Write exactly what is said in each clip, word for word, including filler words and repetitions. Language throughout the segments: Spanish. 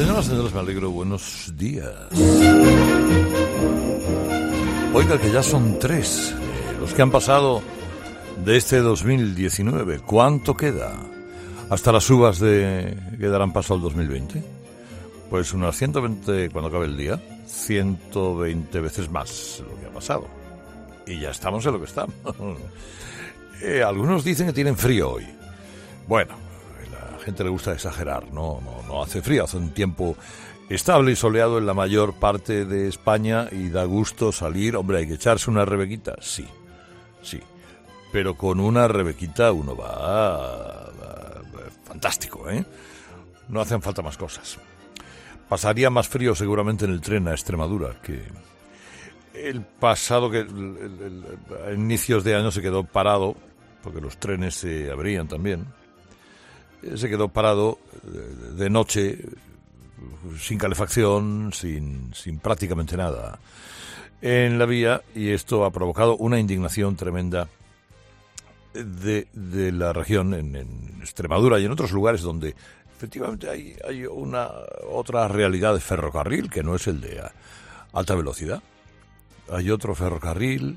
Señoras y señores, me alegro. Buenos días. Oiga, que ya son tres eh, los que han pasado de este dos mil diecinueve. ¿Cuánto queda? Hasta las uvas de que darán paso al dos mil veinte. Pues unas ciento veinte cuando acabe el día. ciento veinte veces más lo que ha pasado. Y ya estamos en lo que estamos. eh, algunos dicen que tienen frío hoy. Bueno, a la gente le gusta exagerar. No, no, no hace frío. Hace un tiempo estable y soleado en la mayor parte de España y da gusto salir. Hombre, hay que echarse una rebequita. Sí, sí. Pero con una rebequita uno va... A, a, fantástico, ¿eh? No hacen falta más cosas. Pasaría más frío seguramente en el tren a Extremadura, que el pasado, que el, el, el, a inicios de año se quedó parado, porque los trenes se abrían también, se quedó parado de, de noche, sin calefacción, sin, sin prácticamente nada en la vía, y esto ha provocado una indignación tremenda de, de la región, en, en Extremadura y en otros lugares donde efectivamente hay, hay una otra realidad de ferrocarril que no es el de a, alta velocidad. Hay otro ferrocarril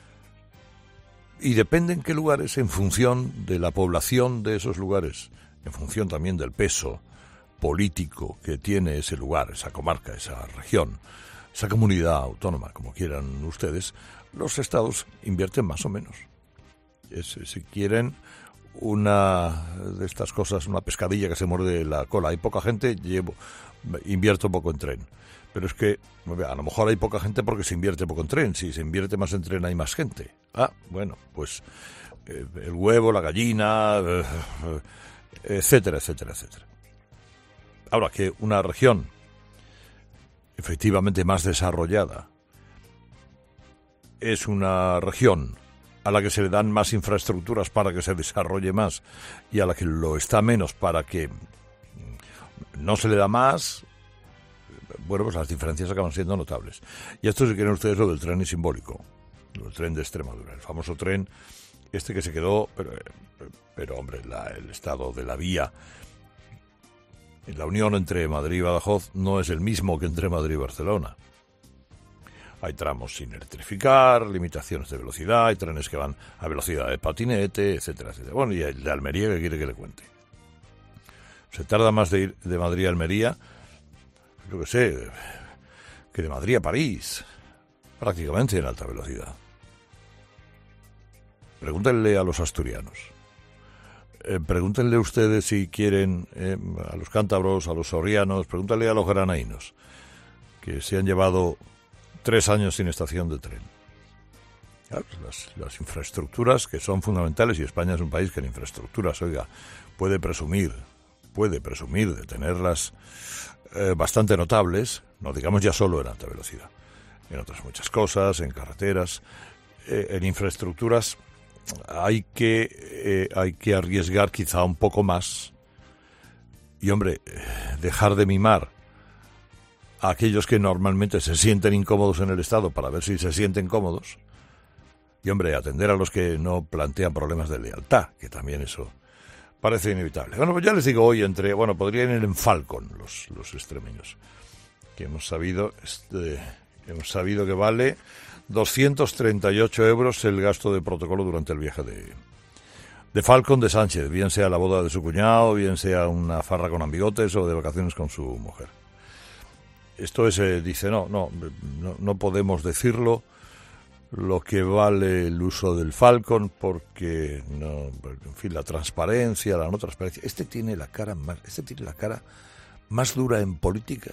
y depende en qué lugares, en función de la población de esos lugares, en función también del peso político que tiene ese lugar, esa comarca, esa región, esa comunidad autónoma, como quieran ustedes, los estados invierten más o menos. Es, si quieren una de estas cosas, una pescadilla que se muerde la cola. Hay poca gente, llevo, invierto poco en tren. Pero es que a lo mejor hay poca gente porque se invierte poco en tren. Si se invierte más en tren hay más gente. Ah, bueno, pues eh, el huevo, la gallina, eh, etcétera, etcétera, etcétera. Ahora, que una región efectivamente más desarrollada es una región a la que se le dan más infraestructuras para que se desarrolle más y a la que lo está menos para que no se le da más, bueno, pues las diferencias acaban siendo notables. Y esto, si quieren ustedes, lo del tren es simbólico, el tren de Extremadura, el famoso tren este que se quedó, pero, pero hombre, la, el estado de la vía, la unión entre Madrid y Badajoz no es el mismo que entre Madrid y Barcelona. Hay tramos sin electrificar, limitaciones de velocidad, hay trenes que van a velocidad de patinete, etcétera, etcétera. Bueno, y el de Almería, ¿qué quiere que le cuente? Se tarda más de ir de Madrid a Almería, yo que sé, que de Madrid a París, prácticamente en alta velocidad. Pregúntenle a los asturianos. Eh, pregúntenle ustedes si quieren, eh, a los cántabros, a los sorianos, pregúntenle a los granaínos, que se han llevado tres años sin estación de tren. Claro, las, las infraestructuras que son fundamentales, y España es un país que en infraestructuras, oiga, puede presumir, puede presumir de tenerlas eh, bastante notables, no digamos ya solo en alta velocidad, en otras muchas cosas, en carreteras, eh, en infraestructuras hay que, eh, hay que arriesgar quizá un poco más y, hombre, dejar de mimar a aquellos que normalmente se sienten incómodos en el Estado para ver si se sienten cómodos y, hombre, atender a los que no plantean problemas de lealtad, que también eso parece inevitable. Bueno, pues ya les digo, hoy entre, bueno, podrían ir en Falcon los, los extremeños, que hemos sabido, este, hemos sabido que vale doscientos treinta y ocho euros el gasto de protocolo durante el viaje de, de Falcon de Sánchez, bien sea la boda de su cuñado, bien sea una farra con ambigotes o de vacaciones con su mujer. Esto es, eh, dice, no, no, no, no podemos decirlo lo que vale el uso del Falcon porque, no, en fin, la transparencia, la no transparencia. Este tiene la cara más, este tiene la cara más dura en política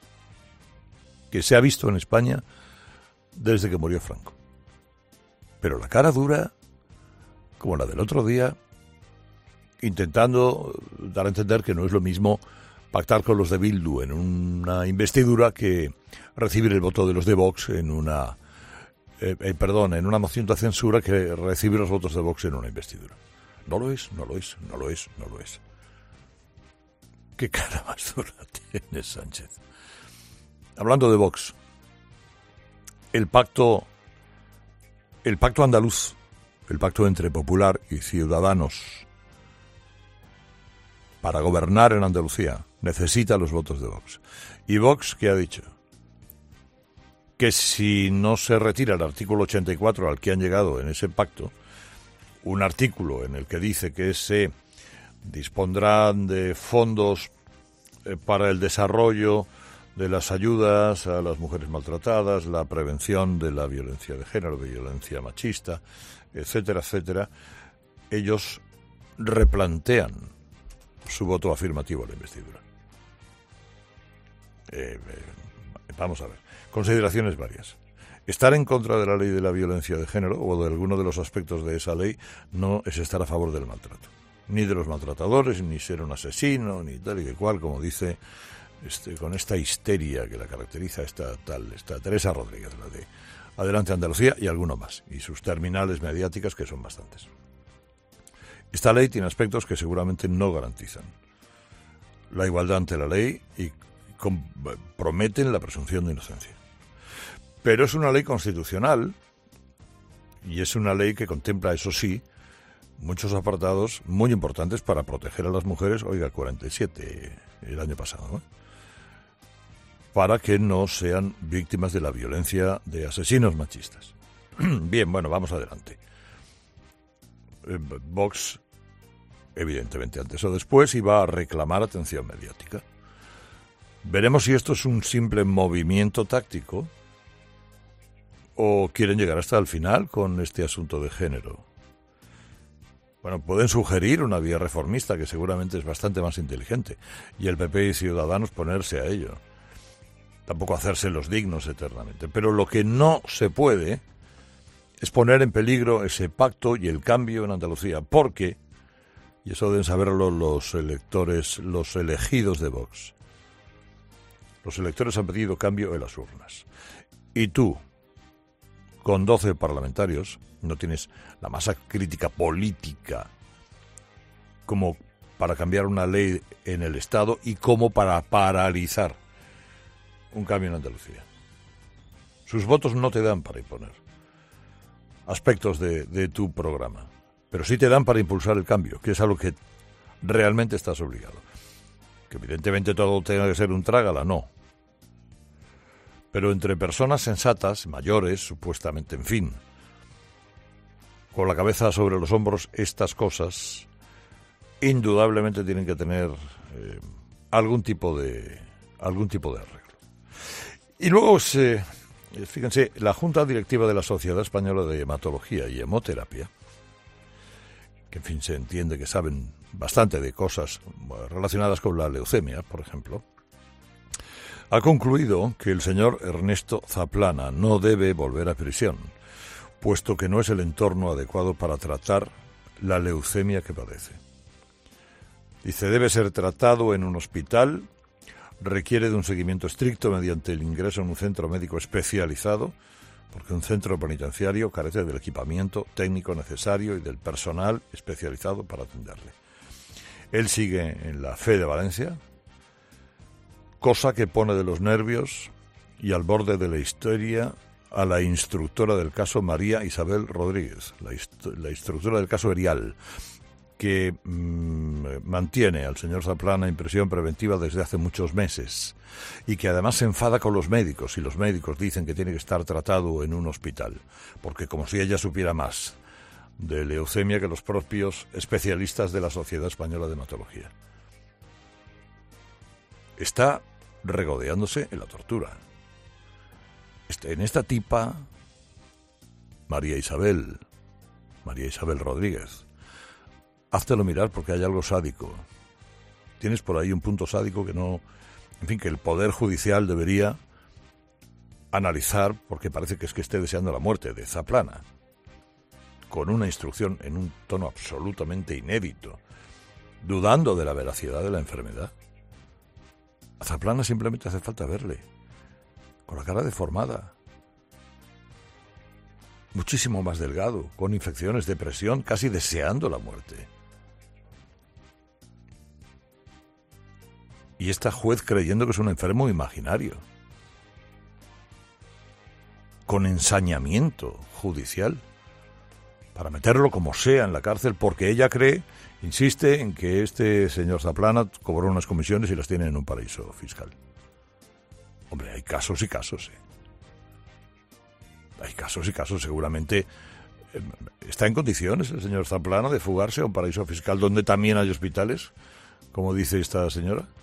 que se ha visto en España desde que murió Franco. Pero la cara dura como la del otro día, intentando dar a entender que no es lo mismo pactar con los de Bildu en una investidura que recibir el voto de los de Vox en una eh, eh, perdón, en una moción de censura que recibir los votos de Vox en una investidura. No lo es, no lo es, no lo es, no lo es. ¿Qué cara más dura tiene Sánchez? Hablando de Vox, el pacto el pacto andaluz, el pacto entre Popular y Ciudadanos para gobernar en Andalucía, necesita los votos de Vox. ¿Y Vox qué ha dicho? Que si no se retira el artículo ochenta y cuatro al que han llegado en ese pacto, un artículo en el que dice que se dispondrán de fondos eh, para el desarrollo de las ayudas a las mujeres maltratadas, la prevención de la violencia de género, de violencia machista, etcétera, etcétera, ellos replantean su voto afirmativo a la investidura. Eh, eh, vamos a ver. Consideraciones varias. Estar en contra de la ley de la violencia de género o de alguno de los aspectos de esa ley no es estar a favor del maltrato. Ni de los maltratadores, ni ser un asesino, ni tal y que cual, como dice este, con esta histeria que la caracteriza esta tal, esta Teresa Rodríguez, la de Adelante Andalucía, y alguno más, y sus terminales mediáticas, que son bastantes. Esta ley tiene aspectos que seguramente no garantizan la igualdad ante la ley y comprometen la presunción de inocencia. Pero es una ley constitucional y es una ley que contempla, eso sí, muchos apartados muy importantes para proteger a las mujeres, oiga, cuarenta y siete el año pasado, ¿no? Para que no sean víctimas de la violencia de asesinos machistas. Bien, bueno, vamos adelante. Vox, evidentemente, antes o después, iba a reclamar atención mediática. Veremos si esto es un simple movimiento táctico o quieren llegar hasta el final con este asunto de género. Bueno, pueden sugerir una vía reformista que seguramente es bastante más inteligente y el P P y Ciudadanos ponerse a ello. Tampoco hacerse los dignos eternamente. Pero lo que no se puede es poner en peligro ese pacto y el cambio en Andalucía, porque, y eso deben saberlo los electores, los elegidos de Vox, los electores han pedido cambio en las urnas. Y tú, con doce parlamentarios, no tienes la masa crítica política como para cambiar una ley en el Estado y como para paralizar un cambio en Andalucía. Sus votos no te dan para imponer aspectos de, de tu programa, pero sí te dan para impulsar el cambio, que es a lo que realmente estás obligado. Que evidentemente todo tenga que ser un trágala, no. Pero entre personas sensatas, mayores, supuestamente, en fin, con la cabeza sobre los hombros, estas cosas indudablemente tienen que tener eh, algún tipo de algún tipo de arreglo. Y luego, se, fíjense, la Junta Directiva de la Sociedad Española de Hematología y Hemoterapia, que en fin se entiende que saben bastante de cosas relacionadas con la leucemia, por ejemplo, ha concluido que el señor Ernesto Zaplana no debe volver a prisión, puesto que no es el entorno adecuado para tratar la leucemia que padece. Dice, debe ser tratado en un hospital, requiere de un seguimiento estricto mediante el ingreso en un centro médico especializado, porque un centro penitenciario carece del equipamiento técnico necesario y del personal especializado para atenderle. Él sigue en la Fe de Valencia, cosa que pone de los nervios y al borde de la histeria a la instructora del caso María Isabel Rodríguez, la, inst- la instructora del caso Erial, que mmm, mantiene al señor Zaplana en prisión preventiva desde hace muchos meses y que además se enfada con los médicos y los médicos dicen que tiene que estar tratado en un hospital, porque como si ella supiera más de leucemia que los propios especialistas de la Sociedad Española de Hematología. Está regodeándose en la tortura. En esta tipa, María Isabel, María Isabel Rodríguez, háztelo mirar porque hay algo sádico. Tienes por ahí un punto sádico que no, en fin, que el Poder Judicial debería analizar, porque parece que es que esté deseando la muerte de Zaplana, con una instrucción en un tono absolutamente inédito, dudando de la veracidad de la enfermedad. A Zaplana simplemente hace falta verle, con la cara deformada, muchísimo más delgado, con infecciones, depresión, casi deseando la muerte. Y esta juez creyendo que es un enfermo imaginario, con ensañamiento judicial, para meterlo como sea en la cárcel, porque ella cree, insiste en que este señor Zaplana cobró unas comisiones y las tiene en un paraíso fiscal. Hombre, hay casos y casos, ¿eh? Hay casos y casos, seguramente. Eh, ¿Está en condiciones el señor Zaplana de fugarse a un paraíso fiscal donde también hay hospitales, como dice esta señora?